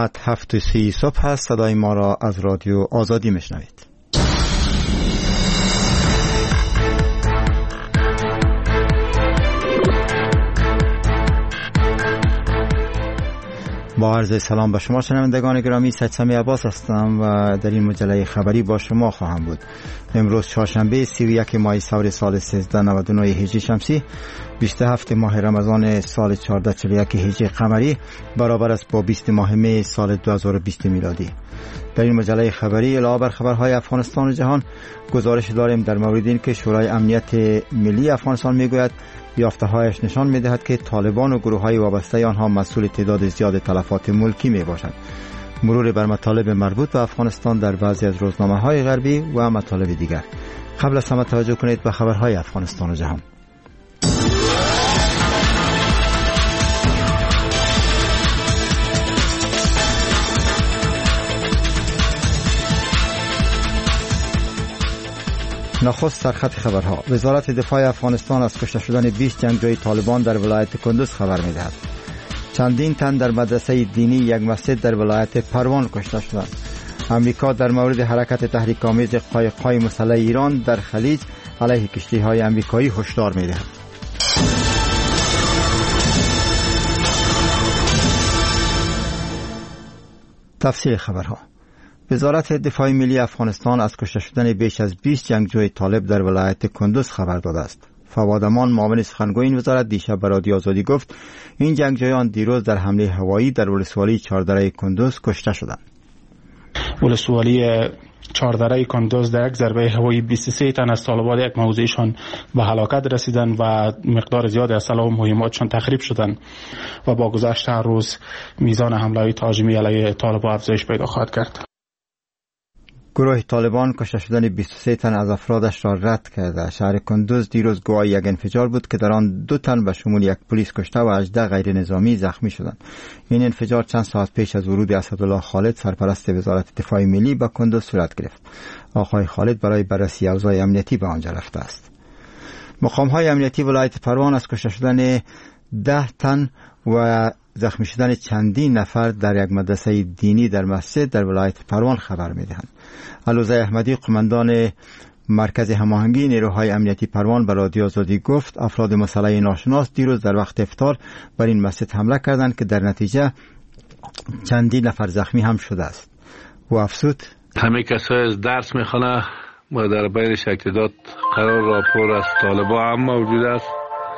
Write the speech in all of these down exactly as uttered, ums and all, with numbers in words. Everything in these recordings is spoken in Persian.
ساعت هفت و سی صبح هست. صدای ما را از رادیو آزادی میشنوید. با عرض سلام به شما شنوندگان گرامی، سید سمی عباس هستم و در این مجله خبری با شما خواهم بود. امروز چهارشنبه سی و یک ماه سور سال سیزده نود و نه هجری شمسی، بیست و هفت ماه رمضان سال چهارده چهل و یک هجری قمری، برابر است با بیست ماه می سال دو هزار و بیست میلادی. در این مجله خبری علاوه بر خبرهای افغانستان و جهان، گزارش داریم در مورد این که شورای امنیت ملی افغانستان میگوید یافته‌هایش نشان می‌دهد که طالبان و گروه‌های وابسته آنها مسئول تعداد زیاد تلفات ملکی میباشند. مرور بر مطالب مربوط به افغانستان در بعضی از روزنامه‌های غربی و مطالب دیگر. قبل از همه توجه کنید به خبرهای افغانستان و جهان. نخست سرخط خبرها. وزارت دفاع افغانستان از کشته شدن بیست جنگجوی طالبان در ولایت کندوز خبر می‌دهد. چندین تن در مدرسه دینی یک مسجد در ولایت پروان کشته شدند. امریکا در مورد حرکت تحریک‌آمیز قایق‌های مسلح ایران در خلیج علیه کشتی‌های امریکایی هشدار می‌دهد. تفصیل خبرها. وزارت دفاع ملی افغانستان از کشته شدن بیش از بیست جنگجوی طالب در ولایت کندوز خبر داده است. فواد امان، معاون سخنگوی این وزارت، دیشب به رادیو آزادی گفت این جنگجویان دیروز در حمله هوایی در ولسوالی چهاردره کندوز کشته شدند. ولسوالی چهاردره کندوز در یک ضربه هوایی بیست و سه تن از طالبان یک موضعشان به هلاکت رسیدند و مقدار زیادی از سلاح و مهماتشان تخریب شدند و با گذشت هر روز میزان حمله تهاجمی علیه طالبان افزایش پیدا خواهد کرد. گروه طالبان کشته شدن بیست و سه تن از افرادش را رد کرده. شهر کندوز دیروز گواه یک انفجار بود که در آن دو تن به شمول یک پلیس کشته و هجده غیر نظامی زخمی شدند. این انفجار چند ساعت پیش از ورود اسدالله خالد، سرپرست وزارت دفاع ملی، به کندوز صورت گرفت. آقای خالد برای بررسی اوضاع امنیتی به آنجا رفته است. مقام‌های امنیتی ولایت پروان از کشته شدن ده تن و زخمی شدن چندین نفر در یک مدرسه دینی در مسجد در ولایت پروان خبر می‌دهند. علوزه احمدی، قماندان مرکز هماهنگی نیروهای امنیتی پروان، به رادیو آزادی گفت افراد مسلح ناشناس دیروز در وقت افطار بر این مسجد حمله کردند که در نتیجه چندین نفر زخمی هم شده است. و افزود همه کسایی از درس میخوانه و در بین شکلات قرار راپور از طالبان هم موجود است،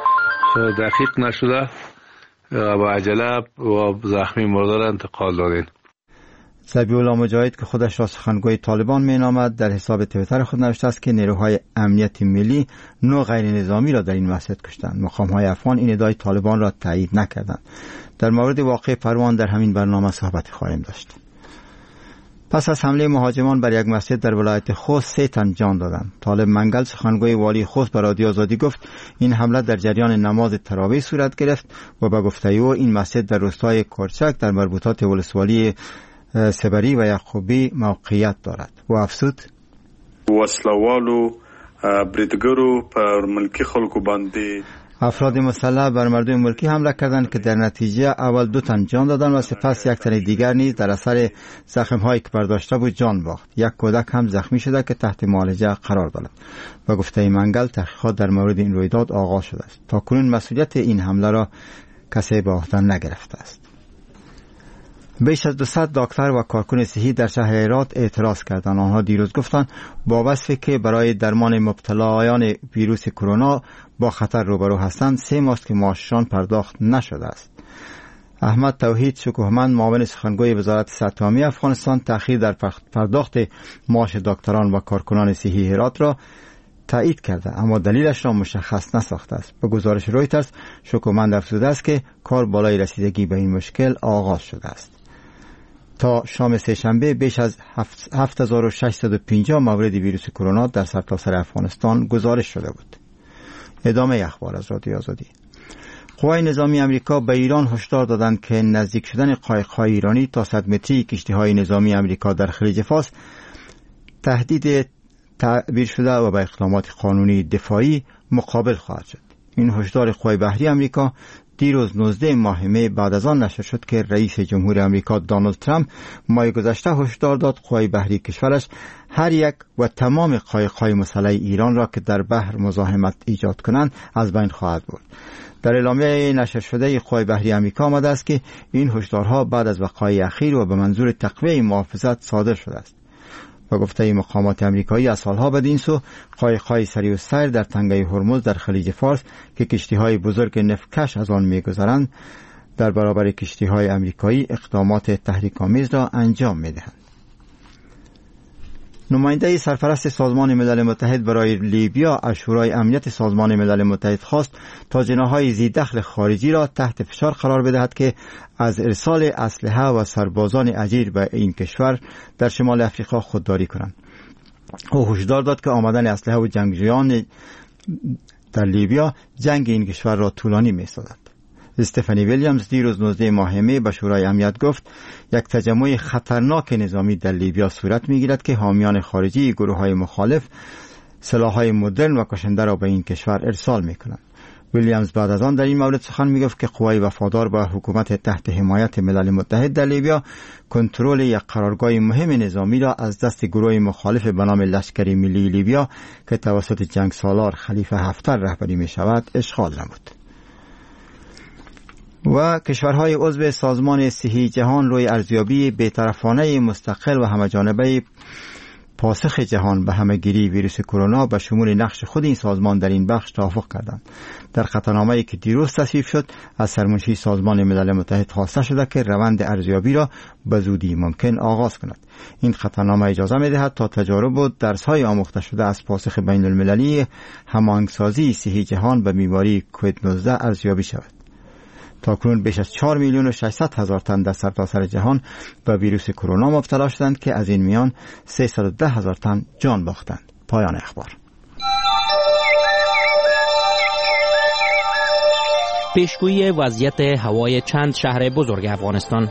دقیق نشده و با عجله و زخمی مردار انتقال دادین. ذبیح الله مجاهد که خودش را سخنگوی طالبان مینامد در حساب توییتر خود نوشته است که نیروهای امنیت ملی نو غیر نظامی را در این مسجد کشتند. مقام‌های افغان این ادعای طالبان را تایید نکردند. در مورد واقع پروان در همین برنامه صحبت خواهیم داشت. پس از حمله مهاجمان بر یک مسجد در ولایت خوست، سه تن جان دادند. طالب منگل، سخنگوی والی خوست، به رادیو آزادی گفت این حمله در جریان نماز تراویح صورت گرفت و به گفته او این مسجد در روستای کرچک در مربوطات ولسوالی سبری و یعقوبی موقعیت دارد. و افزود وسلوالو بریدګرو پر ملکی خلکو باندې افراد مسلح بر مردم ملکی حمله کردند که در نتیجه اول دو تن جان دادند و سپس یک تن دیگر نیز در اثر زخم‌هایی که برداشته بود جان باخت. یک کودک هم زخمی شده که تحت معالجه قرار دارد. و گفته منگل تحقیقات در مورد این رویداد آغاز شده است. تاکنون مسئولیت این حمله را کسی به عهده نگرفته است. بیش از دویست دکتر و کارکن صحی در شهر هرات اعتراض کردند. آنها دیروز گفتند با وصفی که برای درمان مبتلایان ویروس کرونا با خطر روبرو هستند، سه ماست که معاششان پرداخت نشده است. احمد توحید شکوهمند، معاون سخنگوی وزارت صحت عامه افغانستان، تأخیر در پرداخت معاش دکتران و کارکنان صحی هرات را تایید کرده، اما دلیلش را مشخص نساخته است. به گزارش رویترز، شکوهمند افزوده است که کار بالای رسیدگی به این مشکل آغاز شده است. تا شام سه‌شنبه بیش از هفت هزار و ششصد و پنجاه مورد ویروس کرونا در سرتاسر افغانستان گزارش شده بود. ادامه اخبار از رادیو آزادی. قوای نظامی امریکا به ایران هشدار دادند که نزدیک شدن قایق‌های ایرانی تا صد متری کشتی‌های نظامی امریکا در خلیج فارس تهدید تعبیر شده و با اقدامات قانونی دفاعی مقابل خواهد شد. این هشدار قوای بحری امریکا دیروز نوزده ماه می بعد از آن نشر شد که رئیس جمهور امریکا دونالد ترامپ ماه گذشته هشدار داد قوای بحری کشورش هر یک و تمام قایق‌های مسلح ایران را که در بحر مزاحمت ایجاد کنند از بین خواهد برد. در اعلامیه نشر شده قوای بحری آمریکا آمده است که این هشدارها بعد از وقایع اخیر و به منظور تقویت محافظت صادر شده است. با گفته مقامات آمریکایی از سالها بعد این سو قایق‌های سریع السیر در تنگه هرمز در خلیج فارس که کشتی‌های بزرگ نفتکش از آن می‌گذرند در برابر کشتی‌های آمریکایی اقدامات تحریک‌آمیز را انجام می‌دهند. نماینده سرپرست سازمان ملل متحد برای لیبیا از شورای امنیت سازمان ملل متحد خواست تا جناح‌های ذی دخل خارجی را تحت فشار قرار بدهد که از ارسال اسلحه و سربازان اجیر به این کشور در شمال افریقا خودداری کنند. او هشدار داد که آمدن اسلحه و جنگجویان در لیبیا جنگ این کشور را طولانی می‌سازد. استفانی ویلیامز دیروز نوزده ماه می به شورای امنیت گفت یک تجمع خطرناک نظامی در لیبیا صورت می‌گیرد که حامیان خارجی گروه‌های مخالف سلاح‌های مدرن و کشنده را به این کشور ارسال می‌کنند. ویلیامز بعد از آن در این مورد سخن می‌گفت که قوای وفادار به حکومت تحت حمایت ملل متحد در لیبیا کنترل یک قرارگاه مهم نظامی را از دست گروه مخالف به نام لشکر ملی لیبیا که توسط جنگ سالار خلیفه حفتر رهبری می‌شود اشغال نمود. و کشورهای عضو سازمان صحی جهان روی ارزیابی بی‌طرفانه مستقل و همه‌جانبه پاسخ جهان به همه‌گیری ویروس کرونا به شمول نقش خود این سازمان در این بخش توافق کردند. در خطرنامه‌ای که دیروز تصویب شد از سرمنشی سازمان ملل متحد خواسته شده که روند ارزیابی را به زودی ممکن آغاز کند. این خطرنامه اجازه می‌دهد تا تجارب و درس‌های آموخته شده از پاسخ بین‌المللی هماهنگسازی صحی جهان به بیماری کووید نوزده ارزیابی شود. تاکنون بیش از چهار میلیون و ششصد هزار تن در سرتاسر جهان به ویروس کرونا مبتلا شدند که از این میان سیصد و ده هزار تن جان باختند. پایان اخبار. پیشگویی وضعیت هوای چند شهر بزرگ افغانستان.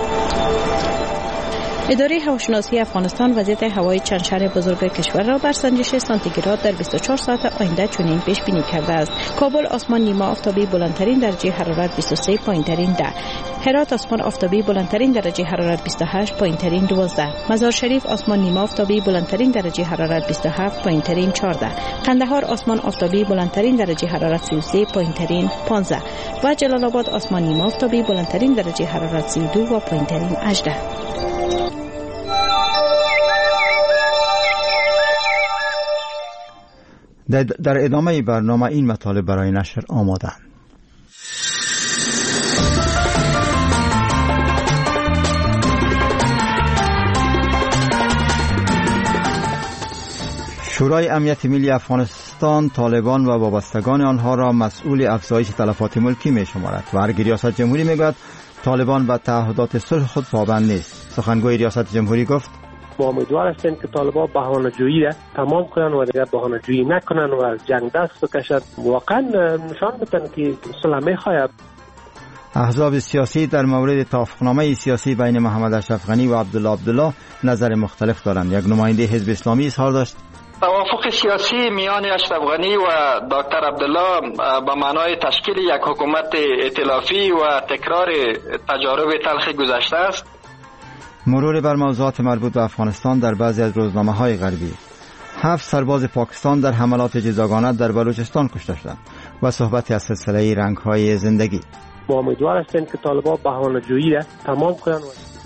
اداره هواشناسی افغانستان وضعیت هوای چند شهر بزرگ کشور را بر سنجش سانتیگراد در بیست و چهار ساعت آینده چنین پیش بینی کرده است. کابل آسمان نیمه آفتابی بلندترین درجه حرارت بیست و سه، پایینترین ده. هرات آسمان آفتابی بلندترین درجه حرارت بیست و هشت، پایینترین دوازده. مزار شریف آسمان نیمه آفتابی بلندترین درجه حرارت بیست و هفت، پایینترین چهارده. قندهار آسمان آفتابی بلندترین درجه حرارت سی و سه، پایینترین پانزده. و جلال آباد آسمان نیمه آفتابی بلندترین درجه حرارت سی و دو و پایینترین هجده. در ادامه برنامه این مطالب برای نشر آماده‌اند. شورای امنیت ملی افغانستان طالبان و وابستگان آنها را مسئول افزایش تلفات ملکی می شمارد و هر ریاست جمهوری می گوید طالبان به تعهدات صلح خود پابند نیست. سخنگوی ریاست جمهوری گفت ما امیدوار هستیم که طالبان بهانه‌جویی را تمام کنند و دیگر بهانه‌جویی نکنند و از جنگ دست بکشند. واقعا نشان بدن که صلح می‌خواهد. احزاب سیاسی در مورد توافقنامه سیاسی بین محمد اشرف غنی و عبدالله عبدالله نظر مختلف دارند. یک نماینده حزب اسلامی اظهار داشت توافق سیاسی میان اشرف غنی و دکتر عبدالله به معنای تشکیل یک حکومت ائتلافی و تکرار تجارب تلخ گذشته است. مرور بر موضوعات مربوط به افغانستان در بعضی از روزنامه‌های غربی. هفت سرباز پاکستان در حملات جزاگانه در بلوچستان کشته شدند و صحبت از سلسله رنگ‌های زندگی. ما امیدوار هستیم که طالبان بهانه‌جویی را تمام کنند.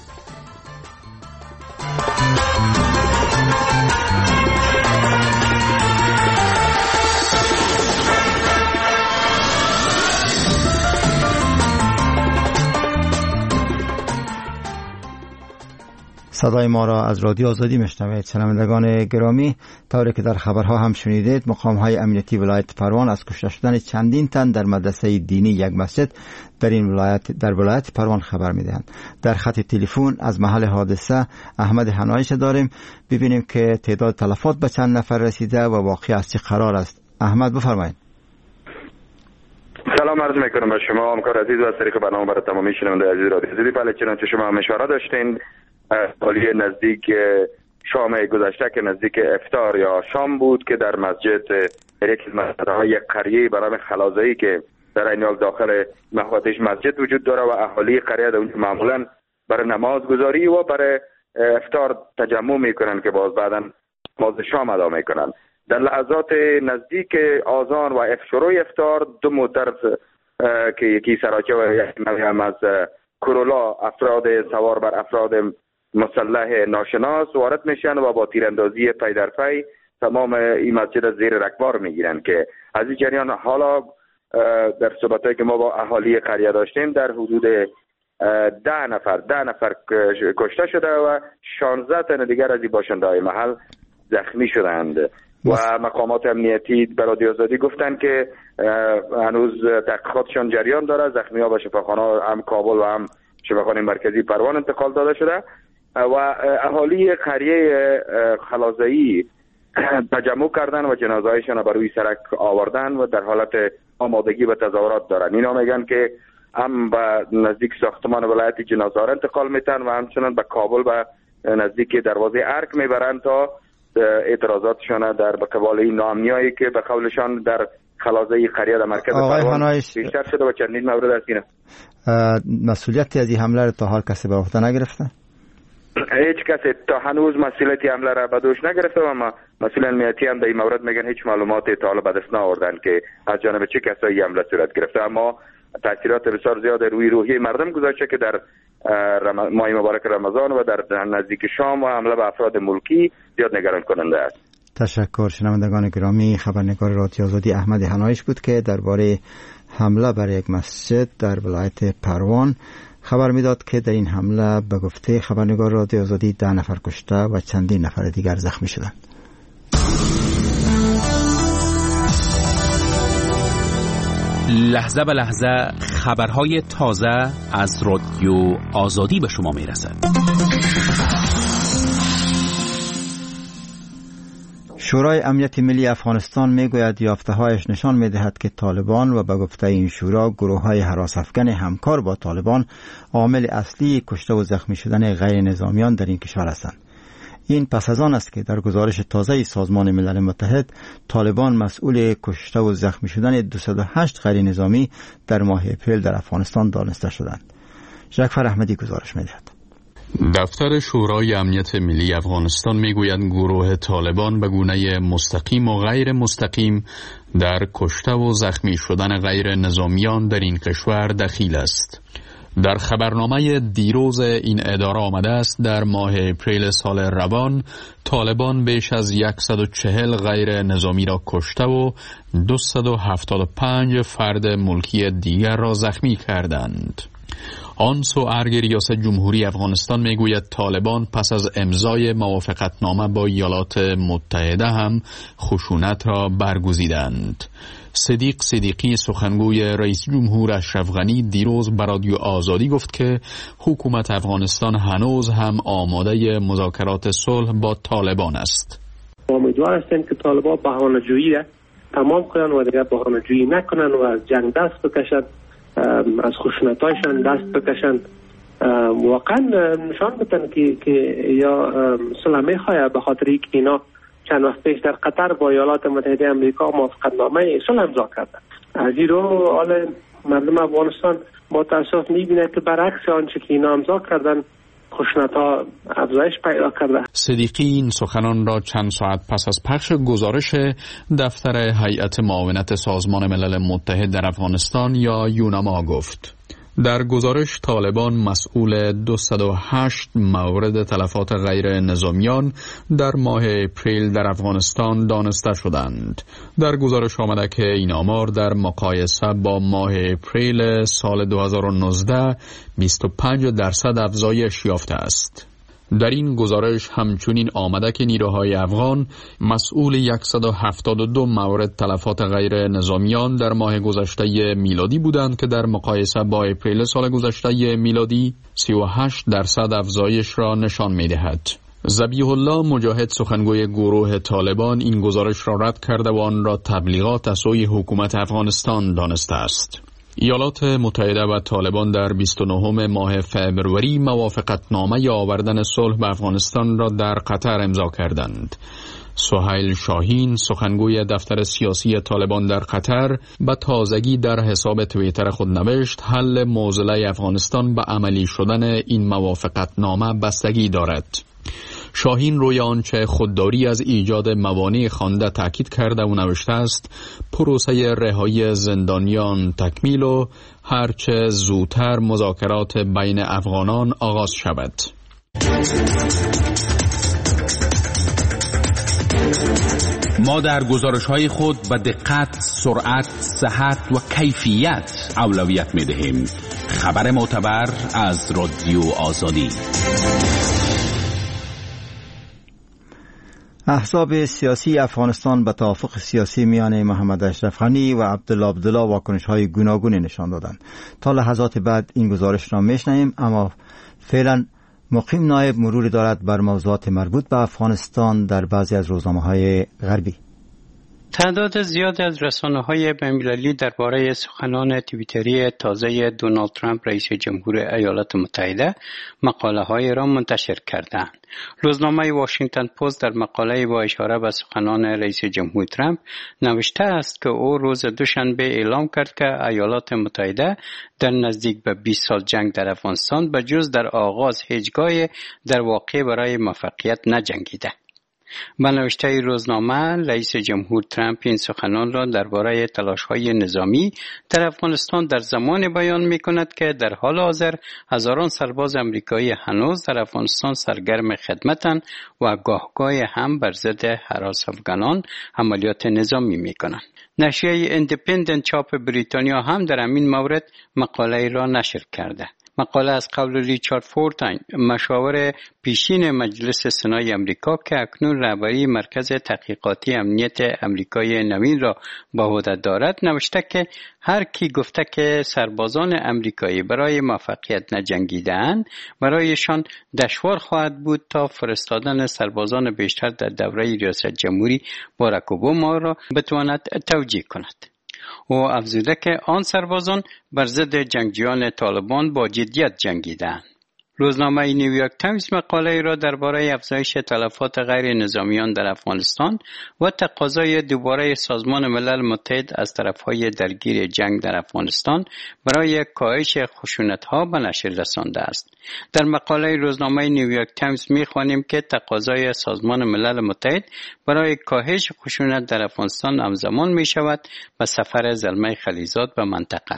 صدای ما را از رادیو آزادی میشنوید. شنوندگان گرامی، طوری که در خبرها هم شنیدید، مقام‌های امنیتی ولایت پروان از کشته شدن چندین تن در مدرسه دینی یک مسجد در این ولایت در ولایت پروان خبر میدهند. در خط تلفن از محل حادثه احمد حنایش داریم. ببینیم که تعداد تلفات به چند نفر رسیده و واقعی از چه قرار است. احمد بفرمایید. سلام عرض میکنم به شما همکار عزیز و از طریق برنامه برای تمامی شنونده عزیز رادیو آزادی. بله، چنانچه شما مشوره داشتین، حالی نزدیک شام گذشته که نزدیک افطار یا شام بود که در مسجد یک از مسجدهای قریه برای خلازایی که در این حال داخل محوطش مسجد وجود داره و اهالی قریه در اونجا معمولا برای نماز گذاری و برای افطار تجمع میکنن که باز بعدا نماز شام ادا میکنن. در لحظات نزدیک آذان و شروع افطار دو موتر که یکی سراچه و یکی هم از کرولا افراد سوار بر افراد مسلح ناشناس وارد میشن و با تیراندازی پی در پی تمام این مسجد از زیر رکبار میگیرن که از این جریان حالا در صحبتایی که ما با اهالی قریه داشتیم در حدود ده نفر ده نفر کشته شده و شانزده تن دیگر از این باشنده های محل زخمی شدند و مقامات امنیتی به رادیو آزادی گفتند که هنوز تحقیقاتشان جریان داره. زخمی ها به شفاخانه هم کابل و هم شفاخانه مرکزی پروان انتقال داده شده و اهالی قریه خلازایی تجمع کردن و جنازه‌هایشان بر روی سرک آوردن و در حالت آمادگی به تظاهرات دارن. اینا میگن که هم به نزدیک ساختمان ولایت جنازه را انتقال میتن و همچنان به کابل و نزدیک دروازه ارک میبرن تا اعتراضاتشان در به قبال این ناامنیایی که به قولشان در خلازه قریه در مرکز پروان بیشتر شده و چندین مورد از اینه. مسئولیتی از این حمله را تا حال کسی به عهده نگرفته؟ هیچ کسی تا هنوز مسئولیت حمله را به دوش نگرفته و ما مسئول امنیتی هم در این مورد میگن هیچ معلوماتی تا حالا به دست نآوردن که از جانب چه کسایی حمله صورت گرفته، اما تاثیرات بسیار زیاد روی روحی مردم گذاشته که در ماه مبارک رمضان و در نزدیک شام و حمله به افراد ملکی زیاد نگران کننده است. تشکر. شنوندگان گرامی، خبرنگار رادیو آزادی احمد حنایش بود که درباره حمله بر یک مسجد در ولایت پروان خبر میداد که در این حمله به گفته خبرنگار رادیو آزادی ده نفر کشته و چندین نفر دیگر زخمی شدند. لحظه به لحظه خبرهای تازه از رادیو آزادی به شما میرسد. شورای امنیت ملی افغانستان میگوید یافته‌هایش نشان میدهد که طالبان و به گفته این شورا گروه‌های هراس افکن همکار با طالبان عامل اصلی کشته و زخمی شدن غیر نظامیان در این کشور هستند. این پس از آن است که در گزارش تازه سازمان ملل متحد طالبان مسئول کشته و زخمی شدن دویست و هشت غیر نظامی در ماه اپریل در افغانستان دانسته شدند. جعفر احمدی گزارش می‌دهد. دفتر شورای امنیت ملی افغانستان میگوید گروه طالبان به گونه مستقیم و غیر مستقیم در کشته و زخمی شدن غیر نظامیان در این کشور دخیل است. در خبرنامه دیروز این اداره آمده است در ماه اپریل سال روان طالبان بیش از صد و چهل غیر نظامی را کشته و دویست و هفتاد و پنج فرد ملکی دیگر را زخمی کردند. آن سو ارگ ریاست جمهوری افغانستان میگوید طالبان پس از امضای موافقتنامه با ایالات متحده هم خشونت را برگزیدند. صدیق صدیقی سخنگوی رئیس جمهور اشرف غنی دیروز به رادیو آزادی گفت که حکومت افغانستان هنوز هم آماده مذاکرات صلح با طالبان است. امیدوار هستیم که طالبان بهانه‌جویی را تمام کنند و دیگر بهانه‌جویی نکنند و از جنگ دست بکشند، از خشونت‌هایشان دست بکشند. واقعا نشان بدن که که یا صلح می‌خواهد، به خاطر اینکه اینا چند وقت پیش در قطر با ایالات متحده آمریکا موافقتنامه صلح امضا کردند. از این رو حال مردم افغانستان با تأسف می‌بینند که برعکس آنچه که اینا امضا کردند خشونت‌ها افزایش پیدا کرده. صدیقی این سخنان را چند ساعت پس از پخش گزارش دفتر هیئت معاونت سازمان ملل متحد در افغانستان یا یوناما گفت. در گزارش طالبان مسئول دویست و هشت مورد تلفات غیر نظامیان در ماه اپریل در افغانستان دانسته شدند. در گزارش آمده که این آمار در مقایسه با ماه اپریل سال دو هزار و نوزده بیست و پنج درصد افزایش یافته است. در این گزارش همچنین آمده که نیروهای افغان مسئول صد و هفتاد و دو مورد تلفات غیر نظامیان در ماه گذشته میلادی بودند که در مقایسه با اپریل سال گذشته میلادی سی و هشت درصد افزایش را نشان می‌دهد. ذبیح الله مجاهد سخنگوی گروه طالبان این گزارش را رد کرده و آن را تبلیغات از سوی حکومت افغانستان دانسته است. ایالات متحده و طالبان در بیست و نهم ماه فوریه موافقتنامه آوردن صلح به افغانستان را در قطر امضا کردند. سهیل شاهین سخنگوی دفتر سیاسی طالبان در قطر به تازگی در حساب توییتر خود نوشت حل معضله افغانستان به عملی شدن این موافقتنامه بستگی دارد. شاهین روی آنچه خودداری از ایجاد موانع خوانده تاکید کرده و نوشته است پروسه رهایی زندانیان تکمیل و هرچه زودتر مذاکرات بین افغانان آغاز شود. ما در گزارش‌های خود به دقت، سرعت، صحت و کیفیت اولویت می‌دهیم. خبر معتبر از رادیو آزادی. احزاب سیاسی افغانستان به توافق سیاسی میان محمد اشرف غنی و عبدالله عبدالله واکنش‌های گوناگونی نشان دادند. تا لحظات بعد این گزارش را میشنویم، اما فعلا مقیم نایب مروری دارد بر موضوعات مربوط به افغانستان در بعضی از روزنامه‌های غربی. تعداد زیادی از رسانه‌های بین‌المللی درباره سخنان توییتری تازه دونالد ترامپ رئیس جمهور ایالات متحده مقاله‌های را منتشر کردند. روزنامه واشنگتن پست در مقاله با اشاره به سخنان رئیس جمهور ترامپ نوشته است که او روز دوشنبه اعلام کرد که ایالات متحده در نزدیک به بیست سال جنگ در افغانستان به جز در آغاز هیچگاه در واقع برای موفقیت نجنگیده. به نوشته روزنامه، رئیس جمهور ترامپ این سخنان را درباره تلاش‌های نظامی در افغانستان در زمان بیان می‌کند که در حال حاضر هزاران سرباز آمریکایی هنوز در افغانستان سرگرم خدمتند و گاهگاه هم بر ضد هراس افغانان عملیات نظامی می‌کنند. نشریه ایندیپندنت چاپ بریتانیا هم در همین مورد مقاله را نشر کرده. مقاله از قول ریچارد فورتاین، مشاور پیشین مجلس سنای امریکا که اکنون رهبری مرکز تحقیقاتی امنیت امریکای نوین را به عهده دارد، نوشته که هر کی گفته که سربازان امریکایی برای موفقیت نجنگیده‌اند، برایشان دشوار خواهد بود تا فرستادن سربازان بیشتر در دوره ریاست جمهوری باراک اوباما را بتواند توجیه کند. او افزوده که آن سربازان بر ضد جنگجویان طالبان با جدیت جنگیدند. روزنامه نیویورک تایمز مقاله را درباره افزایش تلفات غیر نظامیان در افغانستان و تقاضای دوباره سازمان ملل متحد از طرفهای درگیر جنگ در افغانستان برای کاهش خشونت‌ها به نشر رسانده است. در مقاله روزنامه نیویورک تایمز می‌خوانیم که تقاضای سازمان ملل متحد برای کاهش خشونت در افغانستان همزمان می‌شود با سفر زلمه خلیزاد به منطقه.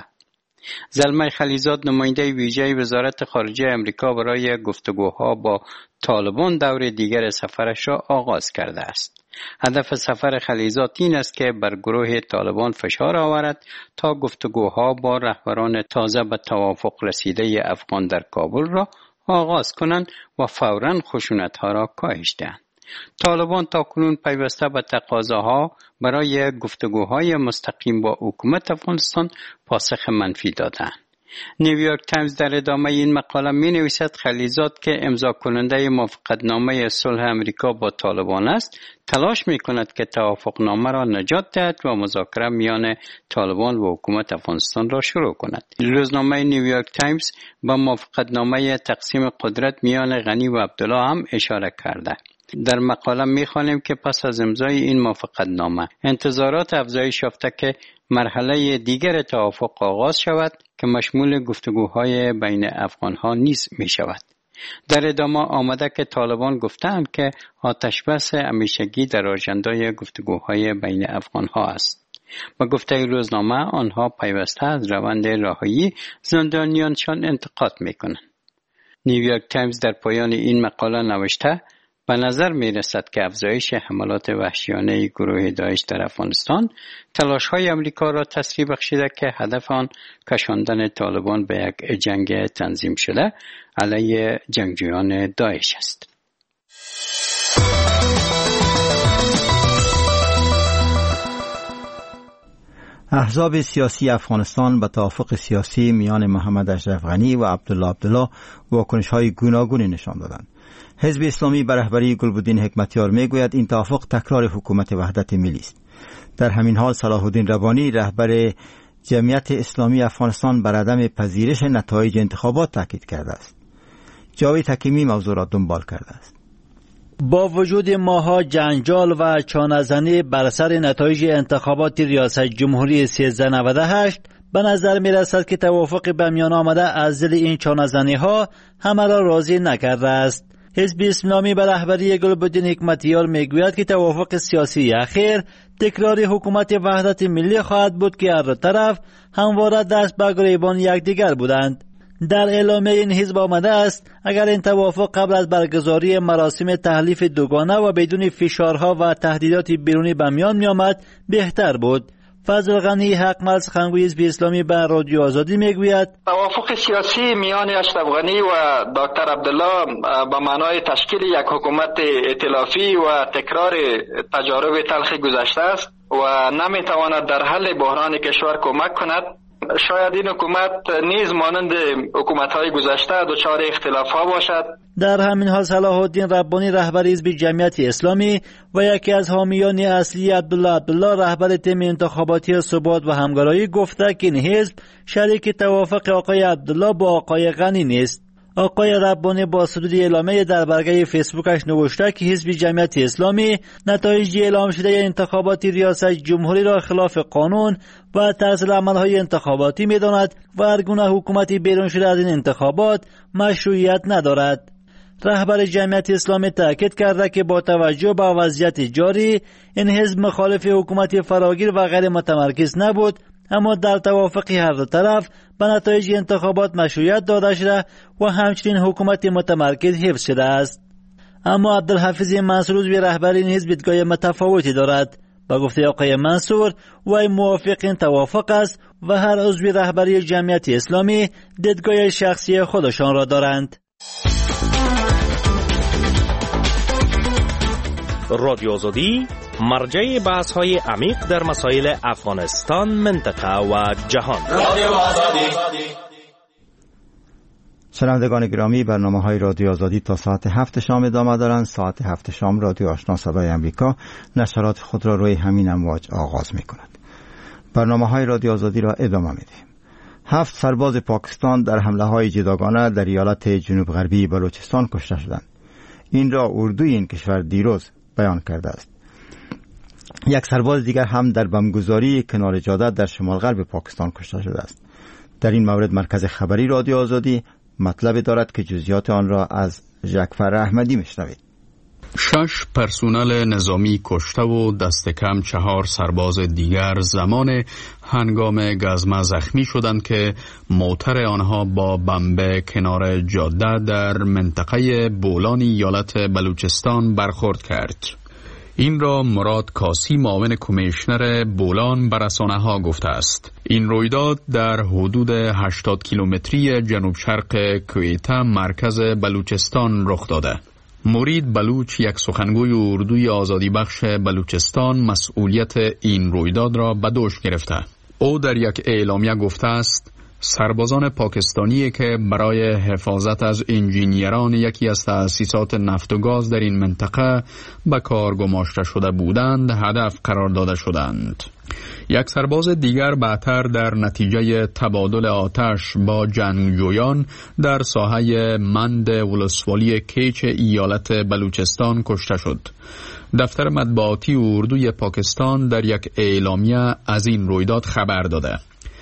زلمه خلیزاد نماینده ویژه وزارت خارجه امریکا برای گفتگوها با طالبان دور دیگر سفرش را آغاز کرده است. هدف سفر خلیزاد این است که بر گروه طالبان فشار آورد تا گفتگوها با رهبران تازه به توافق رسیده افغان در کابل را آغاز کنند و فوراً خشونت‌ها را کاهش دهند. طالبان تاکنون پیوسته به تقاضاها برای گفتگوهای مستقیم با حکومت افغانستان پاسخ منفی دادند. نیویورک تایمز در ادامه این مقاله می نویسد خلیزاد که امضا کننده موافقتنامه صلح امریکا با طالبان است، تلاش می کند که توافقنامه را نجات دهد و مذاکره میان طالبان و حکومت افغانستان را شروع کند. روزنامه نیویورک تایمز با موافقتنامه تقسیم قدرت میان غنی و عبدالله هم اشاره کرده. در مقاله می‌خوانیم که پس از امضای این موافقتنامه انتظارات افزایش یافته که مرحله دیگر توافق آغاز شود که مشمول گفتگوهای بین افغان‌ها نیز می‌شود. در ادامه آمده که طالبان گفتند که آتشبس همیشگی در آژندای گفتگوهای بین افغان‌ها است. با گفته روزنامه آنها پیوسته از روند رهایی زندانیانشان انتقاد می‌کنند. نیویورک تایمز در پایان این مقاله نوشته به نظر می رسد که افزایش حملات وحشیانه گروه داعش در افغانستان تلاش‌های امریکا را تسریع بخشیده که هدف آن کشاندن طالبان به یک جنگ تنظیم شده علیه جنگجویان داعش است. احزاب سیاسی افغانستان به توافق سیاسی میان محمد اشرف غنی و عبدالله عبدالله واکنش‌های گوناگونی نشان دادند. حزب اسلامی به رهبری گلبدین حکمتیار میگوید این توافق تکرار حکومت وحدت ملی است. در همین حال صلاح الدین ربانی رهبر جمعیت اسلامی افغانستان بر عدم پذیرش نتایج انتخابات تاکید کرده است. جاوید حکیمی موضوع را دنبال کرده است. با وجود ماها جنجال و چانه‌زنی بر سر نتایج انتخابات ریاست جمهوری سیزده نود و هشت، به نظر می رسد که توافق به میان آمده از دل این چانه‌زنی ها همه را راضی نکرده است. حزب اسلامی به رهبری گلبدین حکمتیار می گوید که توافق سیاسی اخیر تکرار حکومت وحدت ملی خواهد بود که هر دو طرف همواره دست به گریبان یکدیگر بودند. در اعلامیه این حزب آمده است اگر این توافق قبل از برگزاری مراسم تحلیف دوگانه و بدون فشارها و تهدیدات بیرونی به میان می آمد بهتر بود. فضل غنی حقمل سخنگوی حزب اسلامی به رادیو آزادی میگوید توافق سیاسی میان اشرف غنی و دکتر عبدالله به معنای تشکیل یک حکومت ائتلافی و تکرار تجارب تلخ گذشته است و نمیتواند در حل بحران کشور کمک کند. شاید این حکومت نیز مانند حکومت‌های گذشته دچار اختلاف‌ها باشد. در همین حال صلاح الدین ربانی رهبر حزب جمعیت اسلامی و یکی از حامیان اصلی عبدالله عبدالله رهبر تیم انتخاباتی ثبات و همگرایی گفته که این حزب شریک توافق آقای عبدالله با آقای غنی نیست. آقای ربانی با صدور اعلامیه در برگه فیسبوکش نوشته که حزب جمعیت اسلامی نتایج اعلام شده انتخابات ریاست جمهوری را خلاف قانون و طرز عملهای انتخاباتی می‌داند و هر گونه حکومتی بیرون شده از این انتخابات مشروعیت ندارد. رهبر جمعیت اسلامی تاکید کرده که با توجه به وضعیت جاری این حزب مخالف حکومت فراگیر و غیر متمرکز نبود، اما در توافق هر دو طرف به نتایج انتخابات مشروعیت داده شده و همچنین حکومت متمرکز حفظ شده است. اما عبدالحفیظ منصور عضو رهبری این حزب دیدگاه متفاوتی دارد. با گفته آقای منصور وی موافق این توافق است و هر عضو رهبری جمعیت اسلامی دیدگاه شخصی خودشان را دارند. رادیو آزادی مرجع بحث های عمیق در مسائل افغانستان، منطقه و جهان. رادیو آزادی. شنوندگان گرامی، برنامه های رادیو آزادی تا ساعت هفت شام ادامه دارند. ساعت هفت شام رادیو آشنا صدای امریکا نشرات خود را روی همین امواج آغاز می کند. برنامه های رادیو آزادی را ادامه می دهیم. هفت سرباز پاکستان در حمله های جداگانه در ایالت جنوب غربی بلوچستان کشته شدند. این را اردوی این کشور دیروز بیان کرده است. یک سرباز دیگر هم در بمبگذاری کنار جاده در شمال غرب پاکستان کشته شده است. در این مورد مرکز خبری رادیو آزادی مطلب دارد که جزئیات آن را از جعفر احمدی میشنوید. شش پرسونل نظامی کشته و دست کم چهار سرباز دیگر زمان هنگام گزمه زخمی شدند که موتر آنها با بمب کنار جاده در منطقه بولان ایالت بلوچستان برخورد کرد. این را مراد کاسی معاون کمیشنر بولان به رسانه‌ها گفته است. این رویداد در حدود هشتاد کیلومتری جنوب شرق کویته مرکز بلوچستان رخ داده. مرید بلوچ، یک سخنگوی اردوی آزادی بخش بلوچستان، مسئولیت این رویداد را به دوش گرفته. او در یک اعلامیه گفته است سربازان پاکستانی که برای حفاظت از انجینیران یکی از تأسیسات نفت و گاز در این منطقه به کار گماشته شده بودند هدف قرار داده شدند. یک سرباز دیگر بعدتر در نتیجه تبادل آتش با جنگجویان در ساحه مند ولسوالی کیچ ایالت بلوچستان کشته شد. دفتر مطبوعاتی اردوی پاکستان در یک اعلامیه از این رویداد خبر داده.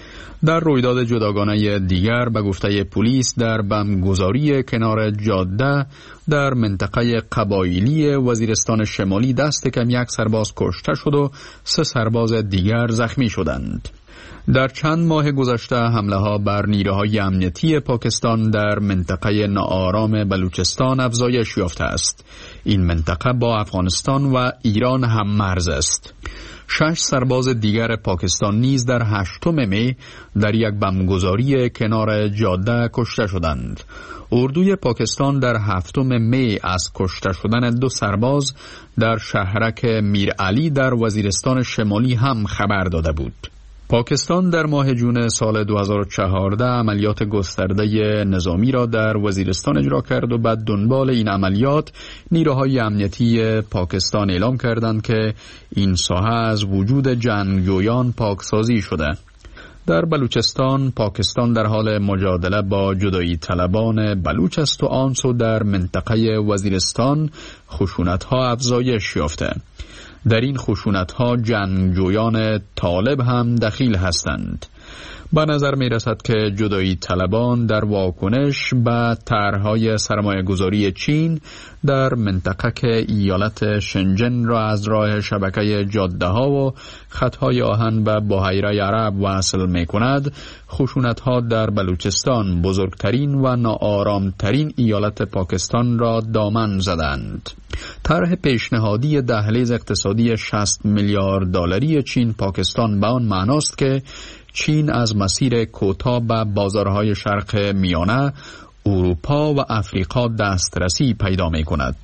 در رویداد جداگانه دیگر به گفته پلیس در بمبگذاری کنار جاده در منطقه قبایلی وزیرستان شمالی دست کم یک سرباز کشته شد و سه سرباز دیگر زخمی شدند. در چند ماه گذشته حمله ها بر نیروهای امنیتی پاکستان در منطقه ناآرام بلوچستان افزایش یافته است. این منطقه با افغانستان و ایران هم مرز است. شش سرباز دیگر پاکستان نیز در هشتم می در یک بمبگذاری کنار جاده کشته شدند. اردوی پاکستان در هفتم می از کشته شدن دو سرباز در شهرک میرعلی در وزیرستان شمالی هم خبر داده بود. پاکستان در ماه جون سال دو هزار و چهارده عملیات گسترده نظامی را در وزیرستان اجرا کرد و بعد دنبال این عملیات نیروهای امنیتی پاکستان اعلام کردند که این ساحه از وجود جنگجویان پاکسازی شده. در بلوچستان پاکستان در حال مجادله با جدایی طلبان بلوچ است و آن سو در منطقه وزیرستان خشونت‌ها افزایش یافته. در این خشونت‌ها جنگجویان طالب هم دخیل هستند. به نظر می رسد که جدایی طلبان در واکنش به طرح‌های سرمایه‌گذاری چین در منطقه که ایالت شنجن را از راه شبکه جاده‌ها و خطهای آهن به بحیره عرب وصل می کند، خشونت‌ها در بلوچستان بزرگترین و ناآرامترین ایالت پاکستان را دامن زدند. طرح پیشنهادی دهلیز اقتصادی شصت میلیارد دلاری چین پاکستان به آن معناست که چین از مسیر کوتاه به بازارهای شرق میانه، اروپا و افریقا دسترسی پیدا می کند.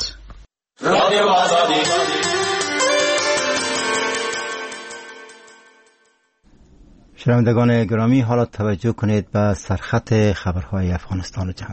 شنوندگان گرامی، حالا توجه کنید به سرخط خبرهای افغانستان و جهان.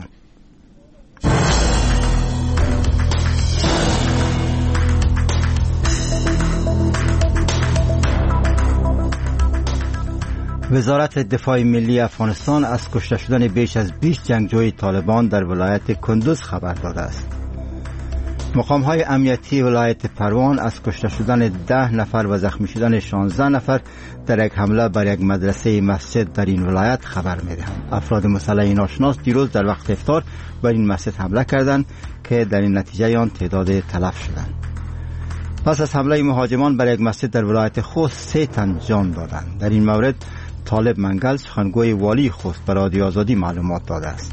وزارت دفاع ملی افغانستان از کشته شدن بیش از بیست جنگجوی طالبان در ولایت کندوز خبر داده است. مقام‌های امنیتی ولایت پروان از کشته شدن ده نفر و زخمی شدن شانزده نفر در یک حمله بر یک مدرسه مسجد در این ولایت خبر می‌دهند. افراد مسلح ناشناس دیروز در وقت افطار بر این مسجد حمله کردند که در این نتیجه آن تعداد تلف شدند. پس از حمله مهاجمان بر یک مسجد در ولایت خوست سه تن جان دادند. در این مورد طالب منگل سخنگوی والی خوست به رادیو آزادی معلومات داده است.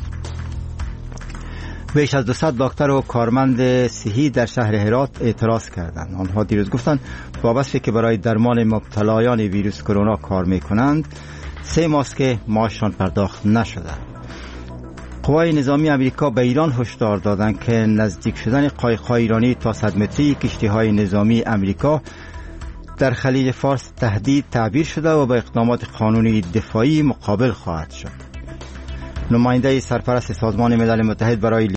بیش از دویست دکتر و کارمند صحی در شهر هرات اعتراض کردند. آنها دیروز گفتند وابسته که برای درمان مبتلایان ویروس کرونا کار میکنند، سه ماست که معاششان پرداخت نشده. قوای نظامی امریکا به ایران هشدار دادند که نزدیک شدن قایق‌های ایرانی تا صد متری کشتی‌های نظامی امریکا در خلیج فارس تهدید تعبیر شده و با اقدامات قانونی دفاعی مقابل خواهد شد. نماینده سرپرست سازمان ملل متحد برای